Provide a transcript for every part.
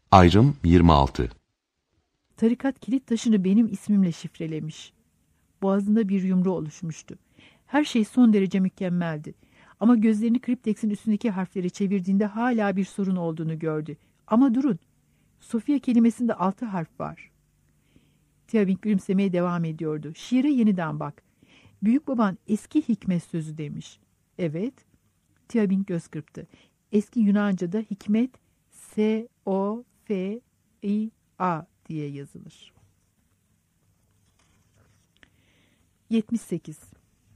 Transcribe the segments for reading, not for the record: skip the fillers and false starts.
Ayrım 26. Tarikat kilit taşını benim ismimle şifrelemiş. Boğazında bir yumru oluşmuştu. Her şey son derece mükemmeldi. Ama gözlerini kripteksin üstündeki harfleri çevirdiğinde hala bir sorun olduğunu gördü. Ama durun. Sofia kelimesinde 6 harf var. Tiavink gülümsemeye devam ediyordu. Şiire yeniden bak. Büyük baban eski hikmet sözü demiş. Evet. Tiavink göz kırptı. Eski Yunanca'da hikmet S-O-F-I-A diye yazılır. 78.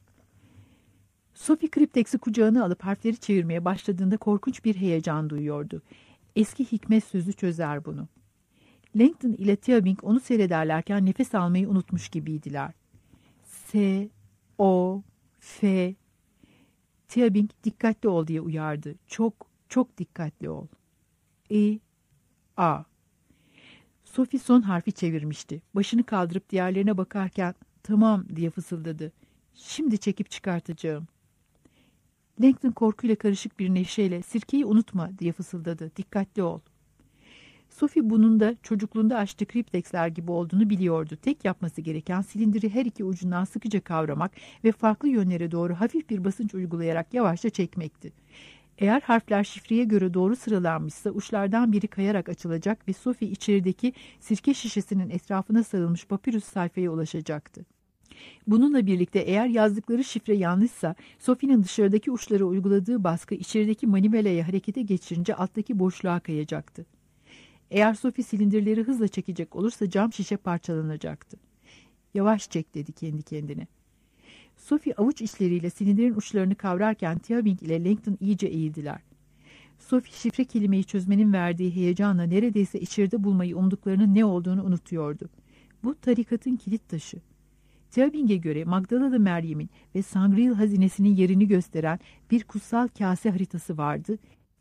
Sophie kripteksi kucağına alıp harfleri çevirmeye başladığında korkunç bir heyecan duyuyordu. Eski hikmet sözü çözer bunu. Langdon ile Tiavink onu seyrederlerken nefes almayı unutmuş gibiydiler. S, O, F. Tiavink dikkatli ol diye uyardı. Çok dikkatli ol. I, A. Sophie son harfi çevirmişti. Başını kaldırıp diğerlerine bakarken tamam diye fısıldadı. Şimdi çekip çıkartacağım. Langdon korkuyla karışık bir neşeyle sirkeyi unutma diye fısıldadı. Dikkatli ol. Sophie bunun da çocukluğunda açtığı kripteksler gibi olduğunu biliyordu. Tek yapması gereken silindiri her iki ucundan sıkıca kavramak ve farklı yönlere doğru hafif bir basınç uygulayarak yavaşça çekmekti. Eğer harfler şifreye göre doğru sıralanmışsa uçlardan biri kayarak açılacak ve Sophie içerideki sirke şişesinin etrafına sarılmış papirüs sayfaya ulaşacaktı. Bununla birlikte eğer yazdıkları şifre yanlışsa Sophie'nin dışarıdaki uçlara uyguladığı baskı içerideki manivelayı harekete geçirince alttaki boşluğa kayacaktı. Eğer Sophie silindirleri hızla çekecek olursa cam şişe parçalanacaktı. Yavaş çek dedi kendi kendine. Sophie avuç içleriyle silindirin uçlarını kavrarken Tiavink ile Langdon iyice eğildiler. Sophie şifre kelimeyi çözmenin verdiği heyecanla neredeyse içeride bulmayı umduklarının ne olduğunu unutuyordu. Bu tarikatın kilit taşı. Tiavink'e göre Magdalalı Meryem'in ve Sangreal hazinesinin yerini gösteren bir kutsal kase haritası vardı.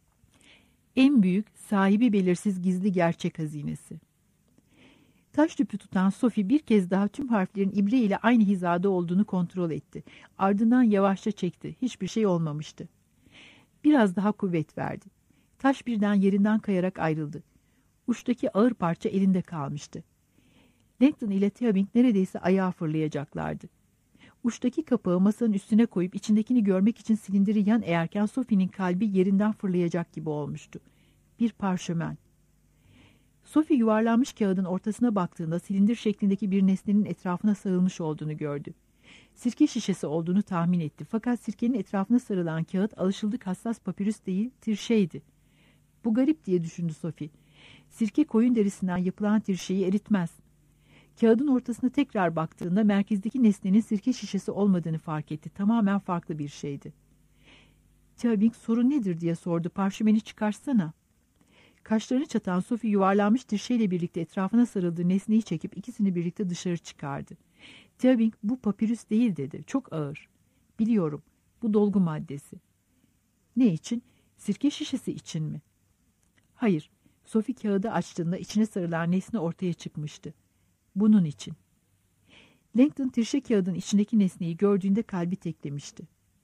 En büyük, sahibi belirsiz gizli gerçek hazinesi. Taş tüpü tutan Sophie bir kez daha tüm harflerin ibre ile aynı hizada olduğunu kontrol etti. Ardından yavaşça çekti. Hiçbir şey olmamıştı. Biraz daha kuvvet verdi. Taş birden yerinden kayarak ayrıldı. Uçtaki ağır parça elinde kalmıştı. Langdon ile Tiavink neredeyse ayağa fırlayacaklardı. Uçtaki kapağı masanın üstüne koyup içindekini görmek için silindiri yan eğerken Sophie'nin kalbi yerinden fırlayacak gibi olmuştu. Bir parşömen. Sophie yuvarlanmış kağıdın ortasına baktığında silindir şeklindeki bir nesnenin etrafına sarılmış olduğunu gördü. Sirke şişesi olduğunu tahmin etti. Fakat sirkenin etrafına sarılan kağıt alışıldık hassas papirüs değil, tirşeydi. Bu garip diye düşündü Sophie. Sirke koyun derisinden yapılan tirşeyi eritmez. Kağıdın ortasına tekrar baktığında merkezdeki nesnenin sirke şişesi olmadığını fark etti. Tamamen farklı bir şeydi. Tiavink sorun nedir diye sordu. Parşömeni çıkarsana. Kaşlarını çatan Sophie yuvarlanmış tirşeyle birlikte etrafına sarıldığı nesneyi çekip ikisini birlikte dışarı çıkardı. Tiavink bu papirüs değil dedi. Çok ağır. Biliyorum. Bu dolgu maddesi. Ne için? Sirke şişesi için mi? Hayır. Sophie kağıdı açtığında içine sarılan nesne ortaya çıkmıştı. Bunun için. Langdon tirşe kağıdın içindeki nesneyi gördüğünde kalbi teklemişti.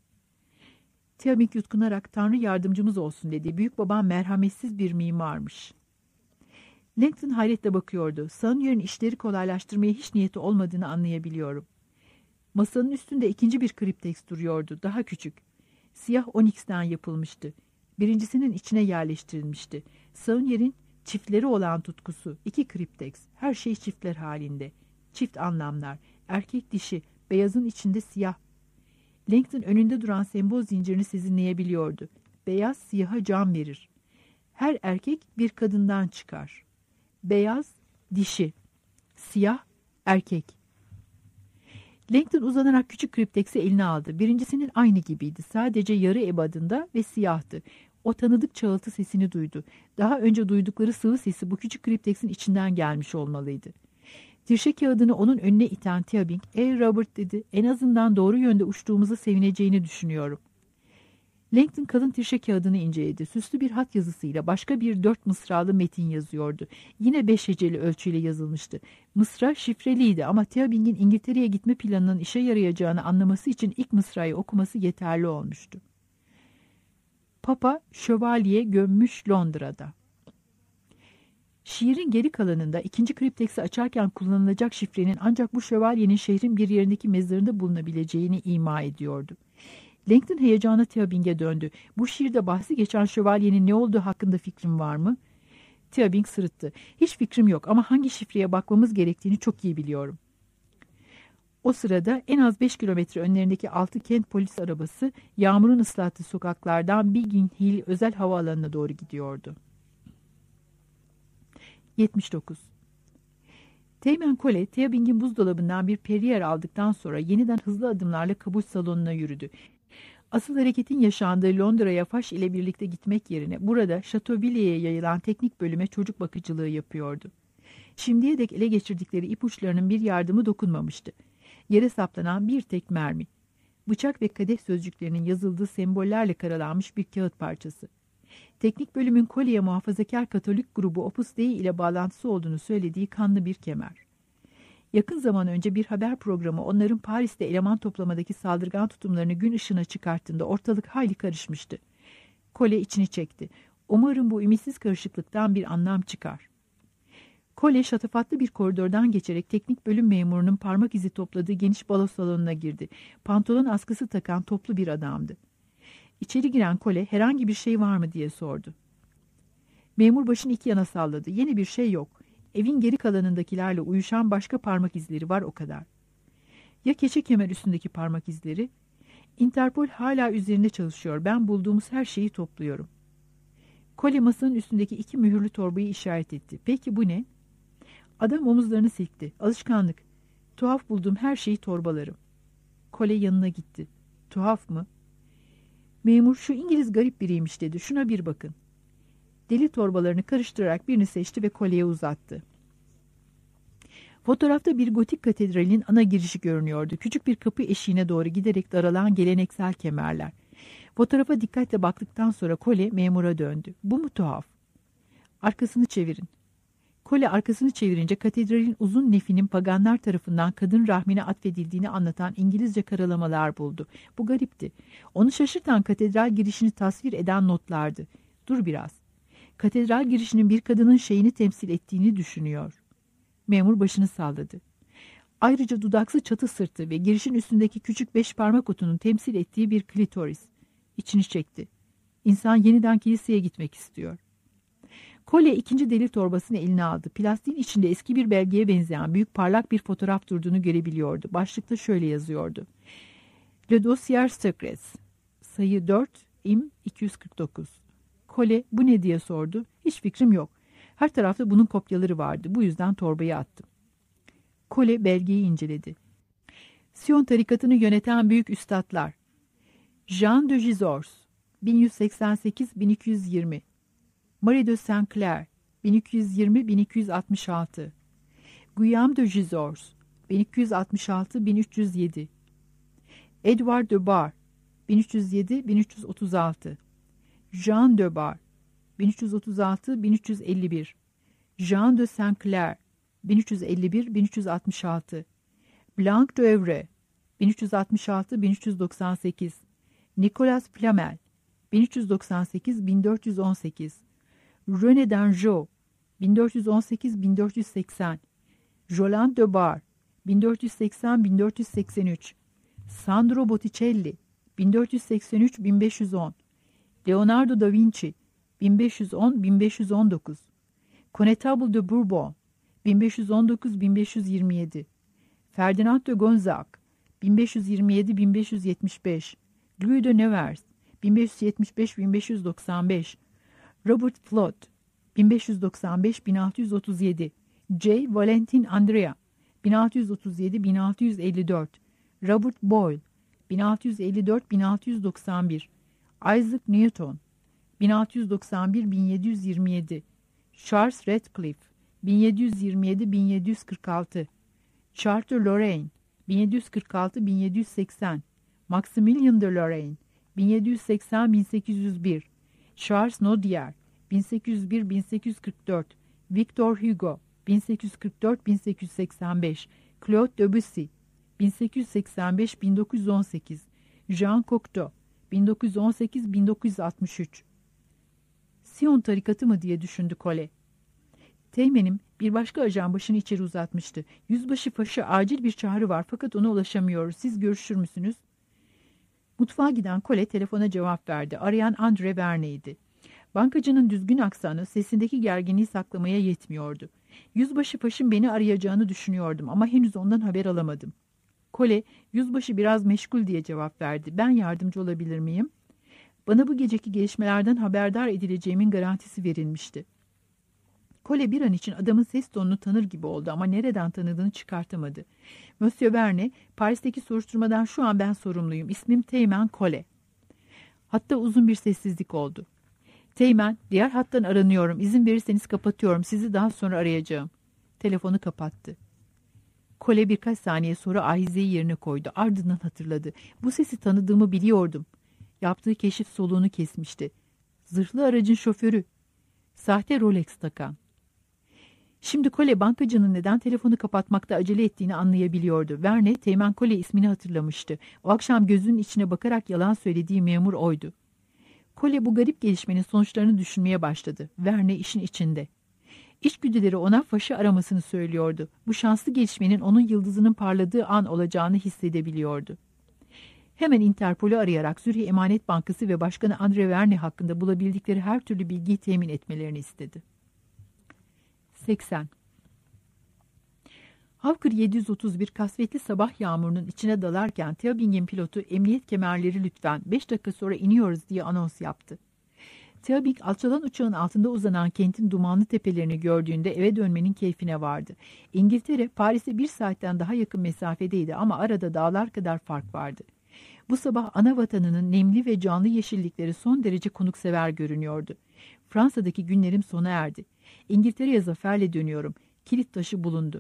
Tiavink yutkunarak Tanrı yardımcımız olsun dedi. Büyük babam merhametsiz bir mimarmış. Langdon hayretle bakıyordu. Sawyer'in işleri kolaylaştırmaya hiç niyeti olmadığını anlayabiliyorum. Masanın üstünde ikinci bir kripteks duruyordu. Daha küçük. Siyah onyx'ten yapılmıştı. Birincisinin içine yerleştirilmişti. Sawyer'in çiftleri olan tutkusu. 2 kripteks. Her şey çiftler halinde. Çift anlamlar. Erkek dişi. Beyazın içinde siyah. Langdon önünde duran sembol zincirini sezinleyebiliyordu. Beyaz siyaha can verir. Her erkek bir kadından çıkar. Beyaz dişi. Siyah erkek. Langdon uzanarak küçük kripteksi eline aldı. Birincisinin aynı gibiydi. Sadece yarı ebadında ve siyahtı. O tanıdık çağıltı sesini duydu. Daha önce duydukları sıvı sesi bu küçük kripteksin içinden gelmiş olmalıydı. Tirşe kağıdını onun önüne iten Tiavink, "Ey Robert," dedi, "en azından doğru yönde uçtuğumuza sevineceğini düşünüyorum." Langdon kalın tirşe kağıdını inceledi. Süslü bir hat yazısıyla başka bir 4 mısralı metin yazıyordu. Yine 5 heceli ölçüyle yazılmıştı. Mısra şifreliydi ama Tiavink'in İngiltere'ye gitme planının işe yarayacağını anlaması için ilk mısrayı okuması yeterli olmuştu. Papa şövalye gömmüş Londra'da. Şiirin geri kalanında ikinci kripteksi açarken kullanılacak şifrenin ancak bu şövalyenin şehrin bir yerindeki mezarında bulunabileceğini ima ediyordu. Langdon heyecana Tiabing'e döndü. Bu şiirde bahsi geçen şövalyenin ne olduğu hakkında fikrin var mı? Tiabing sırıttı. Hiç fikrim yok ama hangi şifreye bakmamız gerektiğini çok iyi biliyorum. O sırada en az 5 kilometre önlerindeki 6 Kent polis arabası yağmurun ıslattığı sokaklardan Biggin Hill özel havaalanına doğru gidiyordu. 79. Teğmen Cole, Tiabing'in buzdolabından bir Perrier aldıktan sonra yeniden hızlı adımlarla kabul salonuna yürüdü. Asıl hareketin yaşandığı Londra'ya Faş ile birlikte gitmek yerine burada Chateauvilliers yayılan teknik bölüme çocuk bakıcılığı yapıyordu. Şimdiye dek ele geçirdikleri ipuçlarının bir yardımı dokunmamıştı. Yere saplanan bir tek mermi. Bıçak ve kadeh sözcüklerinin yazıldığı sembollerle karalanmış bir kağıt parçası. Teknik bölümün Collier muhafazakar Katolik grubu Opus Dei ile bağlantısı olduğunu söylediği kanlı bir kemer. Yakın zaman önce bir haber programı onların Paris'te eleman toplamadaki saldırgan tutumlarını gün ışığına çıkarttığında ortalık hayli karışmıştı. Cole içini çekti. Umarım bu ümitsiz karışıklıktan bir anlam çıkar. Cole şatafatlı bir koridordan geçerek teknik bölüm memurunun parmak izi topladığı geniş balo salonuna girdi. Pantolon askısı takan toplu bir adamdı. İçeri giren Cole herhangi bir şey var mı diye sordu. Memur başını iki yana salladı. Yeni bir şey yok. Evin geri kalanındakilerle uyuşan başka parmak izleri var o kadar. Ya keçe kemer üstündeki parmak izleri? Interpol hala üzerinde çalışıyor. Ben bulduğumuz her şeyi topluyorum. Cole masanın üstündeki iki mühürlü torbayı işaret etti. Peki bu ne? Adam omuzlarını silkti. Alışkanlık. Tuhaf bulduğum her şeyi torbalarım. Cole yanına gitti. Tuhaf mı? Memur şu İngiliz garip biriymiş dedi. Şuna bir bakın. Deli torbalarını karıştırarak birini seçti ve Cole'ye uzattı. Fotoğrafta bir gotik katedralin ana girişi görünüyordu. Küçük bir kapı eşiğine doğru giderek daralan geleneksel kemerler. Fotoğrafa dikkatle baktıktan sonra Cole memura döndü. Bu mu tuhaf? Arkasını çevirin. Cole arkasını çevirince katedralin uzun nefinin paganlar tarafından kadın rahmine atfedildiğini anlatan İngilizce karalamalar buldu. Bu garipti. Onu şaşırtan katedral girişini tasvir eden notlardı. Dur biraz. Katedral girişinin bir kadının şeyini temsil ettiğini düşünüyor. Memur başını salladı. Ayrıca dudaksı çatı sırtı ve girişin üstündeki küçük 5 parmak otunun temsil ettiği bir klitoris. İçini çekti. İnsan yeniden kiliseye gitmek istiyor. Cole ikinci delil torbasını eline aldı. Plastiğin içinde eski bir belgeye benzeyen büyük parlak bir fotoğraf durduğunu görebiliyordu. Başlıkta şöyle yazıyordu. Le Dossier Secret. Sayı 4, im 249. Cole bu ne diye sordu. Hiç fikrim yok. Her tarafta bunun kopyaları vardı. Bu yüzden torbayı attım. Cole belgeyi inceledi. Sion tarikatını yöneten büyük üstadlar. Jean de Gisors 1188-1220. Marie de Saint-Clair 1220-1266. Guillaume de Gisors 1266-1307. Edouard de Bar 1307-1336. Jean de Bar 1336-1351. Jean de Saint-Clair 1351-1366. Blanc de Evre 1366-1398. Nicolas Flamel 1398-1418. René d'Anjou 1418-1480. Jolande de Bar 1480-1483. Sandro Botticelli 1483-1510. Leonardo da Vinci 1510-1519. Connétable de Bourbon 1519-1527. Ferdinand de Gonzague 1527-1575. Louis de Nevers 1575-1595. Robert Flood 1595-1637. J. Valentin Andrea 1637-1654. Robert Boyle 1654-1691. Isaac Newton 1691-1727. Charles Radcliffe 1727-1746. Charles Lorraine 1746-1780. Maximilien de Lorraine 1780-1801. Charles Nodier 1801-1844. Victor Hugo 1844-1885. Claude Debussy 1885-1918. Jean Cocteau 1918-1963. Sion tarikatı mı diye düşündü Cole. Teğmenim bir başka ajan başını içeri uzatmıştı. Yüzbaşı Faş'a acil bir çağrı var fakat ona ulaşamıyoruz. Siz görüşür müsünüz? Mutfağa giden Kole telefona cevap verdi. Arayan Andre Verne'ydi. Bankacının düzgün aksanı sesindeki gerginliği saklamaya yetmiyordu. Yüzbaşı Faş'ın beni arayacağını düşünüyordum ama henüz ondan haber alamadım. Kole, yüzbaşı biraz meşgul diye cevap verdi. Ben yardımcı olabilir miyim? Bana bu geceki gelişmelerden haberdar edileceğimin garantisi verilmişti. Kole bir an için adamın ses tonunu tanır gibi oldu ama nereden tanıdığını çıkartamadı. Monsieur Verne, Paris'teki soruşturmadan şu an ben sorumluyum. İsmim Teğmen Kole. Hatta uzun bir sessizlik oldu. Teğmen, diğer hattan aranıyorum. İzin verirseniz kapatıyorum. Sizi daha sonra arayacağım. Telefonu kapattı. Kole birkaç saniye sonra ahizeyi yerine koydu. Ardından hatırladı. Bu sesi tanıdığımı biliyordum. Yaptığı keşif soluğunu kesmişti. Zırhlı aracın şoförü. Sahte Rolex takan. Şimdi Kole bankacının neden telefonu kapatmakta acele ettiğini anlayabiliyordu. Verne, Teğmen Kole ismini hatırlamıştı. O akşam gözünün içine bakarak yalan söylediği memur oydu. Kole bu garip gelişmenin sonuçlarını düşünmeye başladı. Verne işin içinde. İçgüdüleri ona Faş'ı aramasını söylüyordu. Bu şanslı gelişmenin onun yıldızının parladığı an olacağını hissedebiliyordu. Hemen Interpol'ü arayarak Zürih Emanet Bankası ve Başkanı Andre Verne hakkında bulabildikleri her türlü bilgiyi temin etmelerini istedi. 80. Hawker 731 kasvetli sabah yağmurunun içine dalarken Teabing'in pilotu emniyet kemerleri lütfen 5 dakika sonra iniyoruz diye anons yaptı. Teabing alçalan uçağın altında uzanan kentin dumanlı tepelerini gördüğünde eve dönmenin keyfine vardı. İngiltere Paris'e 1 saatten daha yakın mesafedeydi ama arada dağlar kadar fark vardı. Bu sabah ana vatanının nemli ve canlı yeşillikleri son derece konuksever görünüyordu. Fransa'daki günlerim sona erdi. İngiltere'ye zaferle dönüyorum. Kilit taşı bulundu.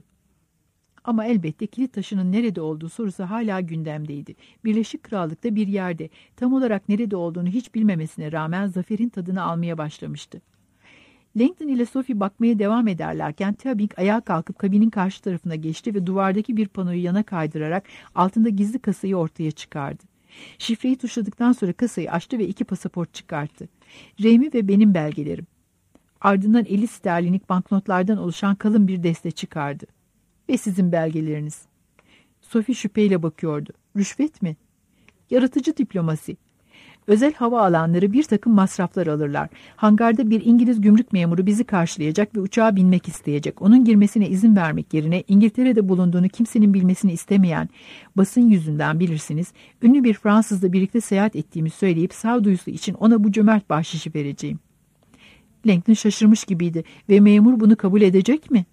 Ama elbette kilit taşının nerede olduğu sorusu hala gündemdeydi. Birleşik Krallık'ta bir yerde, tam olarak nerede olduğunu hiç bilmemesine rağmen zaferin tadını almaya başlamıştı. Langdon ile Sophie bakmaya devam ederlerken Teabing ayağa kalkıp kabinin karşı tarafına geçti ve duvardaki bir panoyu yana kaydırarak altında gizli kasayı ortaya çıkardı. Şifreyi tuşladıktan sonra kasayı açtı ve 2 pasaport çıkarttı. Remy ve benim belgelerim. Ardından 50 sterlinlik banknotlardan oluşan kalın bir deste çıkardı. Ve sizin belgeleriniz. Sophie şüpheyle bakıyordu. Rüşvet mi? Yaratıcı diplomasi. Özel hava alanları bir takım masraflar alırlar. Hangarda bir İngiliz gümrük memuru bizi karşılayacak ve uçağa binmek isteyecek. Onun girmesine izin vermek yerine İngiltere'de bulunduğunu kimsenin bilmesini istemeyen, basın yüzünden bilirsiniz, ünlü bir Fransızla birlikte seyahat ettiğimi söyleyip sağduyusu için ona bu cömert bahşişi vereceğim. Langdon şaşırmış gibiydi ve memur bunu kabul edecek mi?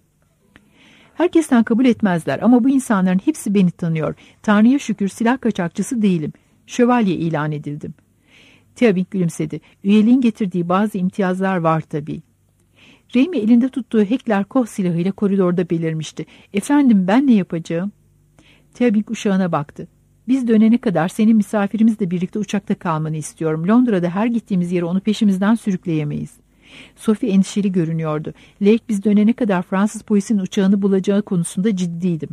Herkesten kabul etmezler ama bu insanların hepsi beni tanıyor. Tanrı'ya şükür silah kaçakçısı değilim. Şövalye ilan edildim. Teabing gülümsedi. Üyeliğin getirdiği bazı imtiyazlar var tabii. Remy elinde tuttuğu Heckler Koch silahıyla koridorda belirmişti. Efendim ben ne yapacağım? Teabing uşağına baktı. Biz dönene kadar senin misafirimizle birlikte uçakta kalmanı istiyorum. Londra'da her gittiğimiz yere onu peşimizden sürükleyemeyiz. Sophie endişeli görünüyordu. Lake biz dönene kadar Fransız polisinin uçağını bulacağı konusunda ciddiydim.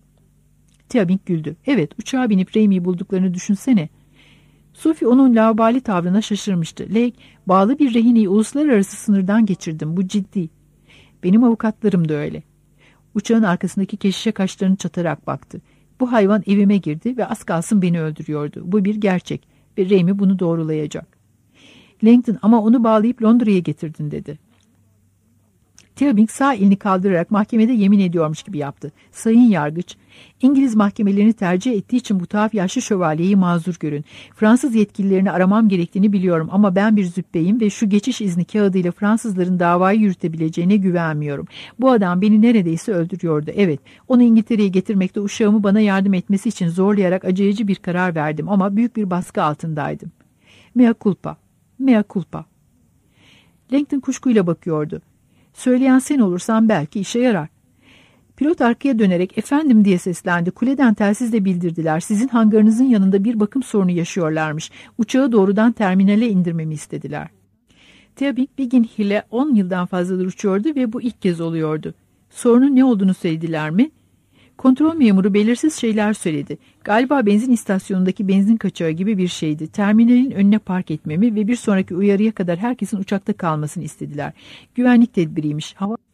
Teabing güldü. Evet, uçağa binip Remy'yi bulduklarını düşünsene. Sophie onun laubali tavrına şaşırmıştı. Lake, bağlı bir rehineyi uluslararası sınırdan geçirdim. Bu ciddi. Benim avukatlarım da öyle. Uçağın arkasındaki keşişe kaşlarını çatarak baktı. Bu hayvan evime girdi ve az kalsın beni öldürüyordu. Bu bir gerçek ve Remy bunu doğrulayacak. Langdon ama onu bağlayıp Londra'ya getirdin dedi. Teabing sağ elini kaldırarak mahkemede yemin ediyormuş gibi yaptı. Sayın yargıç, İngiliz mahkemelerini tercih ettiği için bu tuhaf yaşlı şövalyeyi mazur görün. Fransız yetkililerini aramam gerektiğini biliyorum ama ben bir züppeyim ve şu geçiş izni kağıdıyla Fransızların davayı yürütebileceğine güvenmiyorum. Bu adam beni neredeyse öldürüyordu. Evet, onu İngiltere'ye getirmekte uşağımı bana yardım etmesi için zorlayarak acıyacı bir karar verdim ama büyük bir baskı altındaydım. Mea culpa, mea culpa. Langdon kuşkuyla bakıyordu. Söyleyen sen olursan belki işe yarar. Pilot arkaya dönerek efendim diye seslendi. Kuleden telsizle bildirdiler. Sizin hangarınızın yanında bir bakım sorunu yaşıyorlarmış. Uçağı doğrudan terminale indirmemi istediler. Teabing Biggin Hill'e 10 yıldan fazladır uçuyordu ve bu ilk kez oluyordu. Sorunun ne olduğunu söylediler mi? Kontrol memuru belirsiz şeyler söyledi. Galiba benzin istasyonundaki benzin kaçağı gibi bir şeydi. Terminalin önüne park etmemi ve bir sonraki uyarıya kadar herkesin uçakta kalmasını istediler. Güvenlik tedbiriymiş.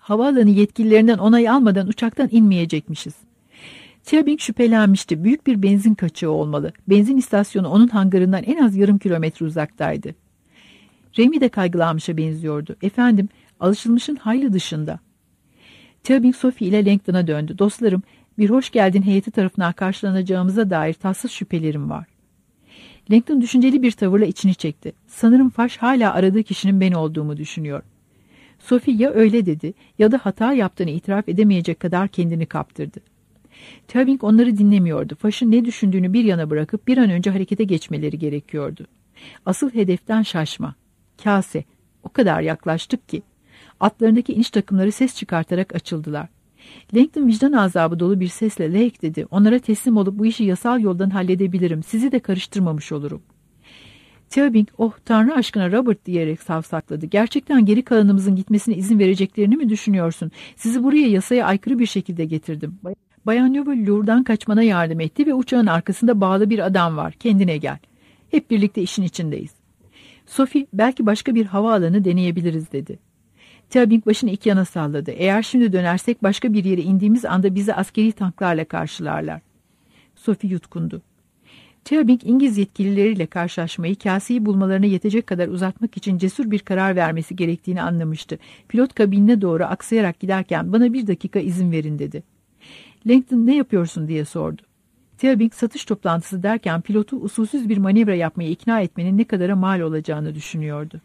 Havaalanı yetkililerinden onay almadan uçaktan inmeyecekmişiz. Tiabing şüphelenmişti. Büyük bir benzin kaçağı olmalı. Benzin istasyonu onun hangarından en az yarım kilometre uzaktaydı. Remy de kaygılanmışa benziyordu. Efendim, alışılmışın hayli dışında. Tiabing Sophie ile Langdon'a döndü. Dostlarım, bir hoş geldin heyeti tarafından karşılanacağımıza dair tatsız şüphelerim var. Langdon düşünceli bir tavırla içini çekti. Sanırım Faş hala aradığı kişinin ben olduğumu düşünüyor. Sophie ya öyle dedi ya da hata yaptığını itiraf edemeyecek kadar kendini kaptırdı. Tiabing onları dinlemiyordu. Faş'ın ne düşündüğünü bir yana bırakıp bir an önce harekete geçmeleri gerekiyordu. Asıl hedeften şaşma. Kase. O kadar yaklaştık ki. Atlarındaki iniş takımları ses çıkartarak açıldılar. Langdon vicdan azabı dolu bir sesle "Lake" dedi. Onlara teslim olup bu işi yasal yoldan halledebilirim. Sizi de karıştırmamış olurum. Tiabing, "Oh Tanrı aşkına Robert" diyerek savsakladı. "Gerçekten geri kalanımızın gitmesine izin vereceklerini mi düşünüyorsun? Sizi buraya yasaya aykırı bir şekilde getirdim. Bayan Newell Louvre'dan kaçmana yardım etti ve uçağın arkasında bağlı bir adam var. Kendine gel. Hep birlikte işin içindeyiz." Sophie, "Belki başka bir havaalanı deneyebiliriz" dedi. Tiabing başını iki yana salladı. "Eğer şimdi dönersek başka bir yere indiğimiz anda bizi askeri tanklarla karşılarlar." Sophie yutkundu. Tiabing, İngiliz yetkilileriyle karşılaşmayı kaseyi bulmalarına yetecek kadar uzatmak için cesur bir karar vermesi gerektiğini anlamıştı. Pilot kabinine doğru aksayarak giderken "Bana 1 dakika izin verin" dedi. Langdon "Ne yapıyorsun?" diye sordu. Tiabing satış toplantısı derken pilotu usulsüz bir manevra yapmaya ikna etmenin ne kadara mal olacağını düşünüyordu.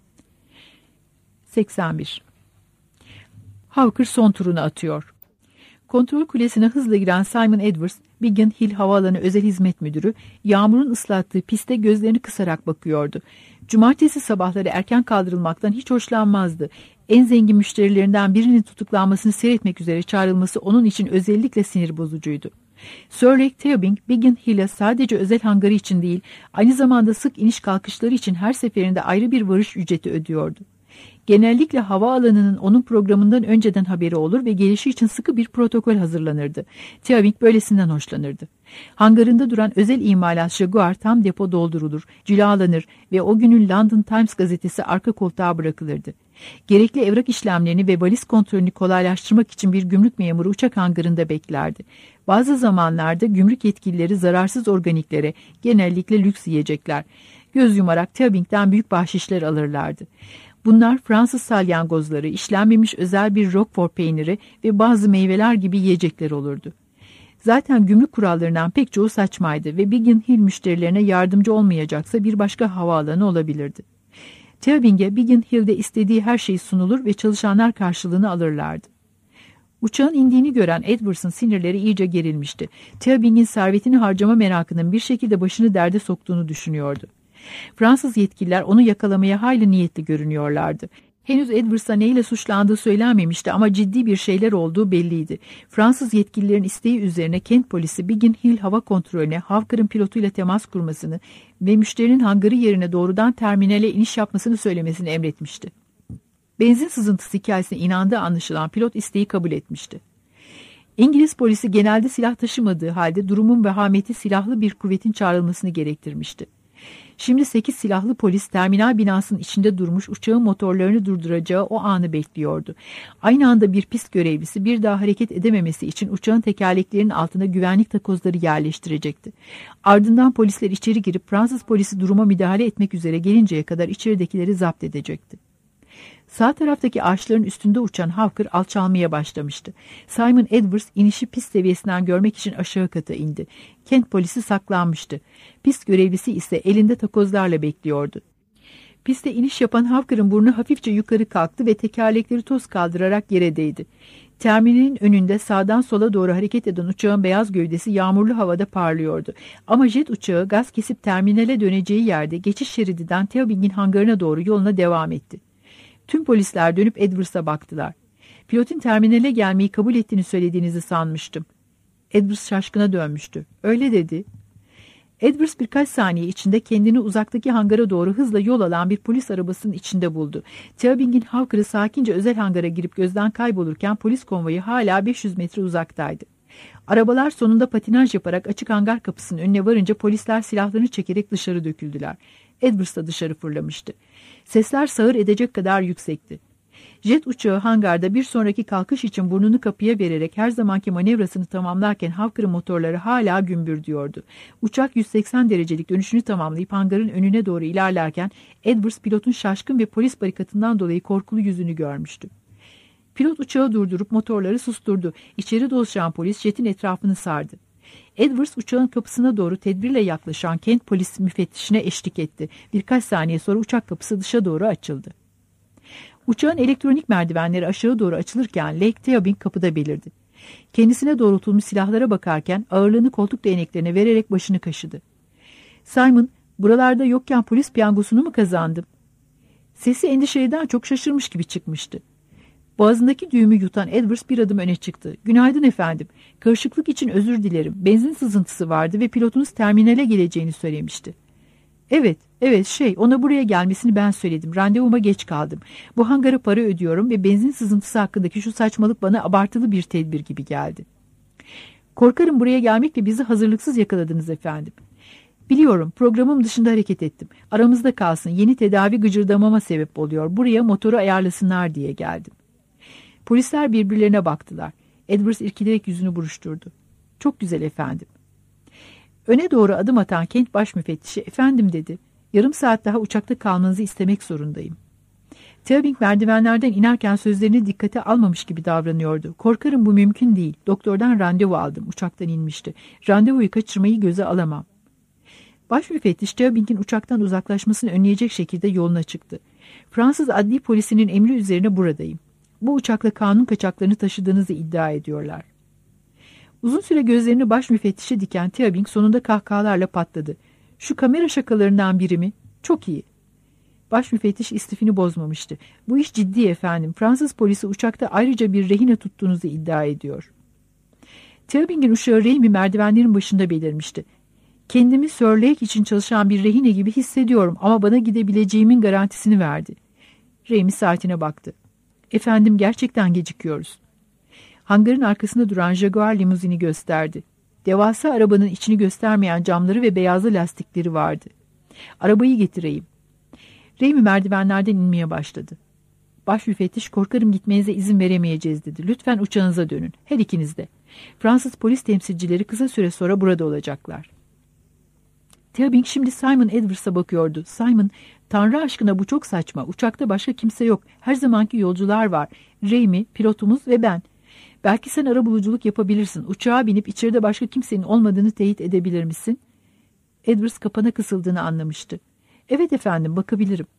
81. Hawker son turunu atıyor. Kontrol kulesine hızla giren Simon Edwards, Biggin Hill Havaalanı Özel Hizmet Müdürü, yağmurun ıslattığı piste gözlerini kısarak bakıyordu. Cumartesi sabahları erken kaldırılmaktan hiç hoşlanmazdı. En zengin müşterilerinden birinin tutuklanmasını seyretmek üzere çağrılması onun için özellikle sinir bozucuydu. Sir Lake Tiabing, Biggin Hill'e sadece özel hangarı için değil, aynı zamanda sık iniş kalkışları için her seferinde ayrı bir varış ücreti ödüyordu. Genellikle havaalanının onun programından önceden haberi olur ve gelişi için sıkı bir protokol hazırlanırdı. Tiabing böylesinden hoşlanırdı. Hangarında duran özel imalat Jaguar tam depo doldurulur, cilalanır ve o günün London Times gazetesi arka koltuğa bırakılırdı. Gerekli evrak işlemlerini ve valiz kontrolünü kolaylaştırmak için bir gümrük memuru uçak hangarında beklerdi. Bazı zamanlarda gümrük yetkilileri zararsız organiklere, genellikle lüks yiyecekler, göz yumarak Tiabing'den büyük bahşişler alırlardı. Bunlar Fransız salyangozları, işlenmemiş özel bir Roquefort peyniri ve bazı meyveler gibi yiyecekler olurdu. Zaten gümrük kurallarından pek çoğu saçmaydı ve Biggin Hill müşterilerine yardımcı olmayacaksa bir başka havaalanı olabilirdi. Tiabing'e Biggin Hill'de istediği her şey sunulur ve çalışanlar karşılığını alırlardı. Uçağın indiğini gören Edwards'ın sinirleri iyice gerilmişti. Tiabing'in servetini harcama merakının bir şekilde başını derde soktuğunu düşünüyordu. Fransız yetkililer onu yakalamaya hayli niyetli görünüyorlardı. Henüz Edwards'a neyle suçlandığı söylenmemişti ama ciddi bir şeyler olduğu belliydi. Fransız yetkililerin isteği üzerine Kent polisi Biggin Hill hava kontrolüne Hawker'ın pilotuyla temas kurmasını ve müşterinin hangarı yerine doğrudan terminale iniş yapmasını söylemesini emretmişti. Benzin sızıntısı hikayesine inandığı anlaşılan pilot isteği kabul etmişti. İngiliz polisi genelde silah taşımadığı halde durumun vehameti silahlı bir kuvvetin çağrılmasını gerektirmişti. Şimdi 8 silahlı polis terminal binasının içinde durmuş uçağın motorlarını durduracağı o anı bekliyordu. Aynı anda bir pist görevlisi bir daha hareket edememesi için uçağın tekerleklerinin altına güvenlik takozları yerleştirecekti. Ardından polisler içeri girip Fransız polisi duruma müdahale etmek üzere gelinceye kadar içeridekileri zapt edecekti. Sağ taraftaki ağaçların üstünde uçan Hawker alçalmaya başlamıştı. Simon Edwards inişi pist seviyesinden görmek için aşağı kata indi. Kent polisi saklanmıştı. Pist görevlisi ise elinde takozlarla bekliyordu. Piste iniş yapan Hawker'ın burnu hafifçe yukarı kalktı ve tekerlekleri toz kaldırarak yere değdi. Terminalin önünde sağdan sola doğru hareket eden uçağın beyaz gövdesi yağmurlu havada parlıyordu. Ama jet uçağı gaz kesip terminale döneceği yerde geçiş şeridinden Tiabing'in hangarına doğru yoluna devam etti. Tüm polisler dönüp Edwards'a baktılar. "Pilotun terminale gelmeyi kabul ettiğini söylediğinizi sanmıştım." Edwards şaşkına dönmüştü. "Öyle dedi." Edwards birkaç saniye içinde kendini uzaktaki hangara doğru hızla yol alan bir polis arabasının içinde buldu. Tiabing'in Hawker'ı sakince özel hangara girip gözden kaybolurken polis konvoyu hala 500 metre uzaktaydı. Arabalar sonunda patinaj yaparak açık hangar kapısının önüne varınca polisler silahlarını çekerek dışarı döküldüler. Edwards da dışarı fırlamıştı. Sesler sağır edecek kadar yüksekti. Jet uçağı hangarda bir sonraki kalkış için burnunu kapıya vererek her zamanki manevrasını tamamlarken Hawker'ın motorları hala gümbürdüyordu. Uçak 180 derecelik dönüşünü tamamlayıp hangarın önüne doğru ilerlerken Edwards pilotun şaşkın ve polis barikatından dolayı korkulu yüzünü görmüştü. Pilot uçağı durdurup motorları susturdu. İçeri dolaşan polis jetin etrafını sardı. Edwards uçağın kapısına doğru tedbirle yaklaşan Kent polis müfettişine eşlik etti. Birkaç saniye sonra uçak kapısı dışa doğru açıldı. Uçağın elektronik merdivenleri aşağı doğru açılırken Lake Theobald kapıda belirdi. Kendisine doğrultulmuş silahlara bakarken ağırlığını koltuk değneklerine vererek başını kaşıdı. Simon, buralarda yokken polis piyangosunu mu kazandım? Sesi endişeden çok şaşırmış gibi çıkmıştı. Boğazındaki düğümü yutan Edwards bir adım öne çıktı. Günaydın efendim. Karışıklık için özür dilerim. Benzin sızıntısı vardı ve pilotunuz terminale geleceğini söylemişti. Evet, ona buraya gelmesini ben söyledim. Randevuma geç kaldım. Bu hangara para ödüyorum ve benzin sızıntısı hakkındaki şu saçmalık bana abartılı bir tedbir gibi geldi. Korkarım buraya gelmekle bizi hazırlıksız yakaladınız efendim. Biliyorum, programım dışında hareket ettim. Aramızda kalsın, yeni tedavi gıcırdamama sebep oluyor. Buraya motoru ayarlasınlar diye geldim. Polisler birbirlerine baktılar. Edwards irkilerek yüzünü buruşturdu. Çok güzel efendim. Öne doğru adım atan Kent baş müfettişi, efendim dedi. Yarım saat daha uçakta kalmanızı istemek zorundayım. Theobald merdivenlerden inerken sözlerini dikkate almamış gibi davranıyordu. Korkarım bu mümkün değil. Doktordan randevu aldım. Uçaktan inmişti. Randevuyu kaçırmayı göze alamam. Baş müfettiş Theobald'in uçaktan uzaklaşmasını önleyecek şekilde yoluna çıktı. Fransız adli polisinin emri üzerine buradayım. Bu uçakla kanun kaçaklarını taşıdığınızı iddia ediyorlar. Uzun süre gözlerini baş müfettişe diken Theobald sonunda kahkahalarla patladı. Şu kamera şakalarından biri mi? Çok iyi. Baş müfettiş istifini bozmamıştı. Bu iş ciddi efendim. Fransız polisi uçakta ayrıca bir rehine tuttuğunuzu iddia ediyor. Theobald'in uşağı Remy merdivenlerin başında belirmişti. Kendimi Sir Lake için çalışan bir rehine gibi hissediyorum ama bana gidebileceğimin garantisini verdi. Remy saatine baktı. Efendim gerçekten gecikiyoruz. Hangarın arkasında duran Jaguar limuzini gösterdi. Devasa arabanın içini göstermeyen camları ve beyazlı lastikleri vardı. Arabayı getireyim. Remy merdivenlerden inmeye başladı. Baş müfettiş, korkarım gitmenize izin veremeyeceğiz dedi. Lütfen uçağınıza dönün. Her ikiniz de. Fransız polis temsilcileri kısa süre sonra burada olacaklar. Theobald şimdi Simon Edwards'a bakıyordu. Simon, Tanrı aşkına bu çok saçma. Uçakta başka kimse yok. Her zamanki yolcular var. Remy, pilotumuz ve ben. Belki sen arabuluculuk yapabilirsin. Uçağa binip içeride başka kimsenin olmadığını teyit edebilir misin? Edwards kapana kısıldığını anlamıştı. Evet efendim, bakabilirim.